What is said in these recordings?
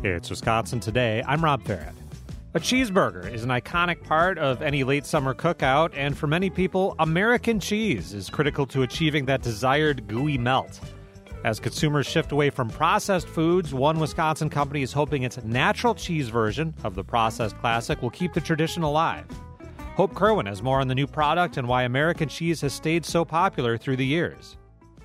It's Wisconsin Today. I'm Rob Farrett. A cheeseburger is an iconic part of any late summer cookout, and for many people, American cheese is critical to achieving that desired gooey melt. As consumers shift away from processed foods, one Wisconsin company is hoping its natural cheese version of the processed classic will keep the tradition alive. Hope Kerwin has more on the new product and why American cheese has stayed so popular through the years.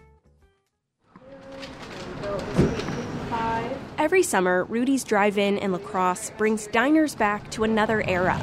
Every summer, Rudy's Drive-In in La Crosse brings diners back to another era.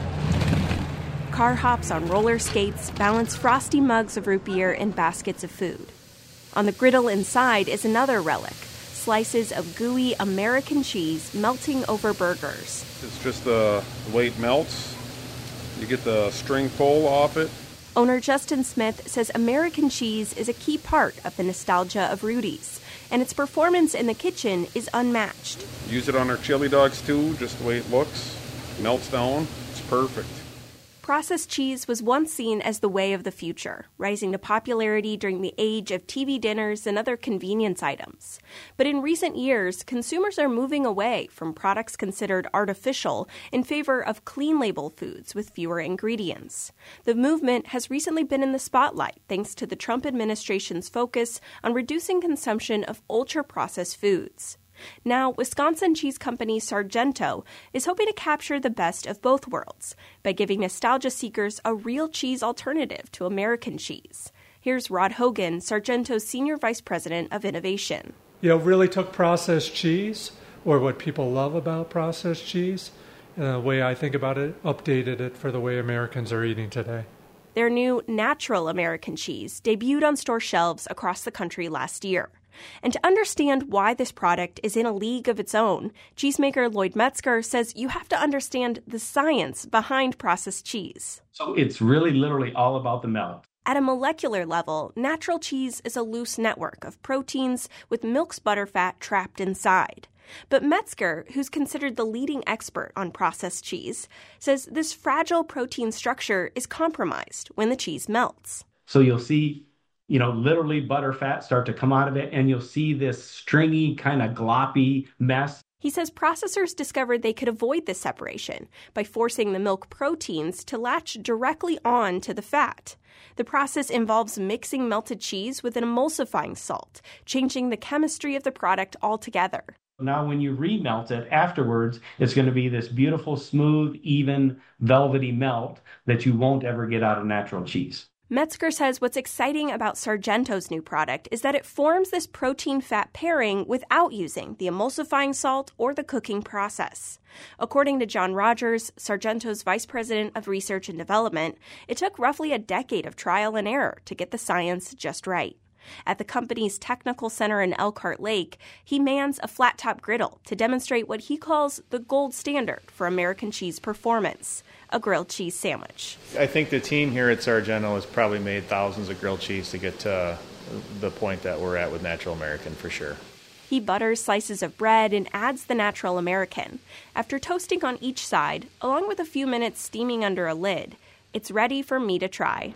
Car hops on roller skates balance frosty mugs of root beer and baskets of food. On the griddle inside is another relic, slices of gooey American cheese melting over burgers. It's just the way it melts. You get the string pull off it. Owner Justin Smith says American cheese is a key part of the nostalgia of Rudy's, and its performance in the kitchen is unmatched. Use it on our chili dogs too, just the way it looks. Melts down. It's perfect. Processed cheese was once seen as the way of the future, rising to popularity during the age of TV dinners and other convenience items. But in recent years, consumers are moving away from products considered artificial in favor of clean-label foods with fewer ingredients. The movement has recently been in the spotlight thanks to the Trump administration's focus on reducing consumption of ultra-processed foods. Now, Wisconsin cheese company Sargento is hoping to capture the best of both worlds by giving nostalgia seekers a real cheese alternative to American cheese. Here's Rod Hogan, Sargento's Senior Vice President of Innovation. Really took processed cheese, or what people love about processed cheese, the way I think about it, updated it for the way Americans are eating today. Their new natural American cheese debuted on store shelves across the country last year. And to understand why this product is in a league of its own, cheesemaker Lloyd Metzger says you have to understand the science behind processed cheese. So it's really literally all about the melt. At a molecular level, natural cheese is a loose network of proteins with milk's butterfat trapped inside. But Metzger, who's considered the leading expert on processed cheese, says this fragile protein structure is compromised when the cheese melts. So you'll see literally butter fat start to come out of it, and you'll see this stringy, kind of gloppy mess. He says processors discovered they could avoid this separation by forcing the milk proteins to latch directly on to the fat. The process involves mixing melted cheese with an emulsifying salt, changing the chemistry of the product altogether. Now, when you remelt it afterwards, it's going to be this beautiful, smooth, even, velvety melt that you won't ever get out of natural cheese. Metzger says what's exciting about Sargento's new product is that it forms this protein-fat pairing without using the emulsifying salt or the cooking process. According to John Rogers, Sargento's vice president of research and development, it took roughly a decade of trial and error to get the science just right. At the company's technical center in Elkhart Lake, he mans a flat-top griddle to demonstrate what he calls the gold standard for American cheese performance, a grilled cheese sandwich. I think the team here at Sargento has probably made thousands of grilled cheese to get to the point that we're at with Natural American for sure. He butters slices of bread and adds the Natural American. After toasting on each side, along with a few minutes steaming under a lid, it's ready for me to try.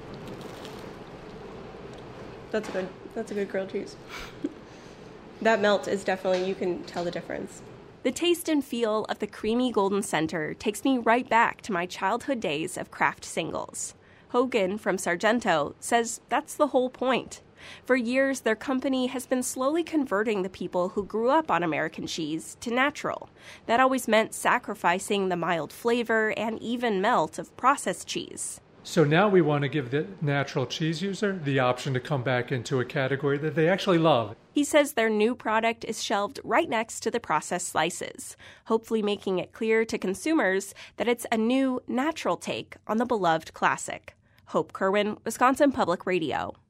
That's a good grilled cheese. That melt is definitely, you can tell the difference. The taste and feel of the creamy golden center takes me right back to my childhood days of Kraft singles. Hogan from Sargento says that's the whole point. For years, their company has been slowly converting the people who grew up on American cheese to natural. That always meant sacrificing the mild flavor and even melt of processed cheese. So now we want to give the natural cheese user the option to come back into a category that they actually love. He says their new product is shelved right next to the processed slices, hopefully making it clear to consumers that it's a new, natural take on the beloved classic. Hope Kerwin, Wisconsin Public Radio.